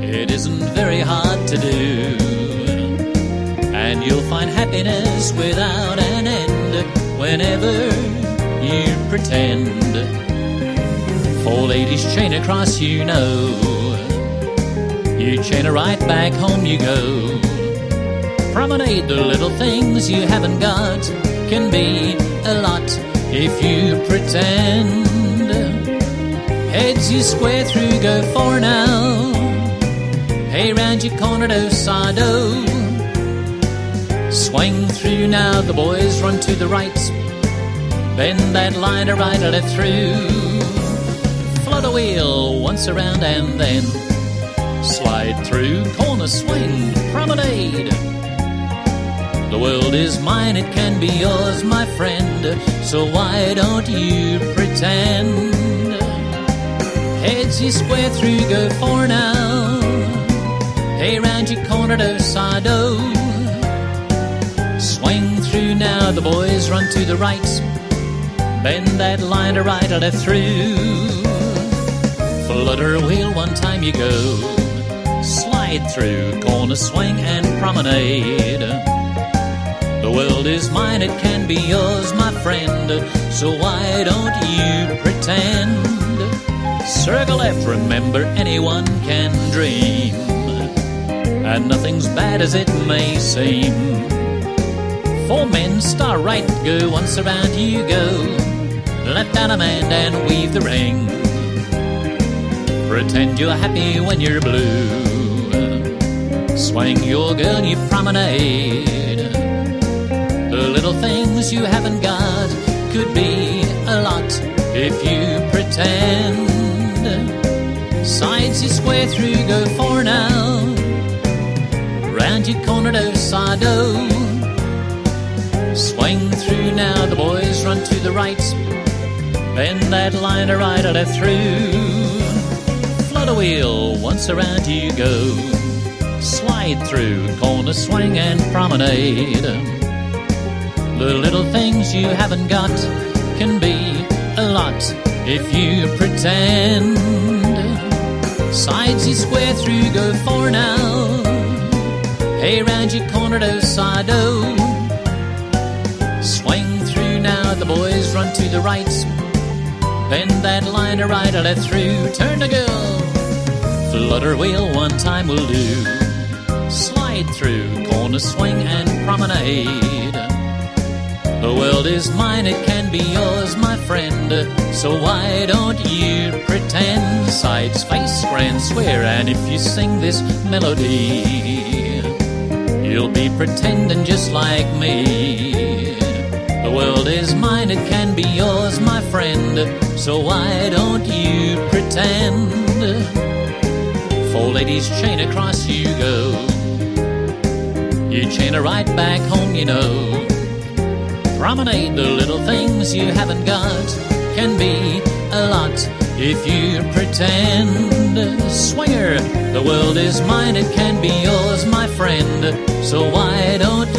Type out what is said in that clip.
It isn't very hard to do, and you'll find happiness without an end whenever you pretend. 4 ladies chain across, you know. You chain her right back home you go. Promenade the little things you haven't got. Can be a lot if you pretend. Heads you square through, go for now. Hey, round your corner, do sado. Swing through now, the boys run to the right. Bend that line to right, let it through. Float a wheel once around and then slide through, corner swing, promenade. The world is mine, it can be yours, my friend, so why don't you pretend? Heads you square through, go for now. Hey, round your corner, do sado. Swing through now, the boys run to the right. Bend that line to right, let it through. Flutter wheel one time you go. Slide through, corner swing and promenade. The world is mine, it can be yours, my friend, so why don't you pretend? Circle left, remember anyone can dream, and nothing's bad as it may seem. 4 men, star right, go once around you go. Let down a man and weave the ring. Pretend you're happy when you're blue. Swing your girl, you promenade. The little things you haven't got could be a lot if you pretend. Sides you square through, go for now. Round your corner, do sado. Swing through now, the boys run to the right. Bend that line to right, let it through. Float a wheel, once around you go. Slide through, corner swing and promenade. The little things you haven't got can be a lot if you pretend. Sides you square through, go for now. Hey, round your corner, do sado. Swing through now, the boys run to the right. Bend that line to right, let through. Turn to go. Flutter wheel one time will do. Slide through, corner swing and promenade. The world is mine, it can be yours, my friend, so why don't you pretend? Sides face, grand swear, and if you sing this melody, you'll be pretending just like me. The world is mine, it can be yours, my friend, so why don't you pretend? 4 ladies chain across you go. You chain her right back home, you know. Promenade the little things you haven't got can be a lot if you pretend. Swinger, the world is mine, it can be yours, my friend, so why don't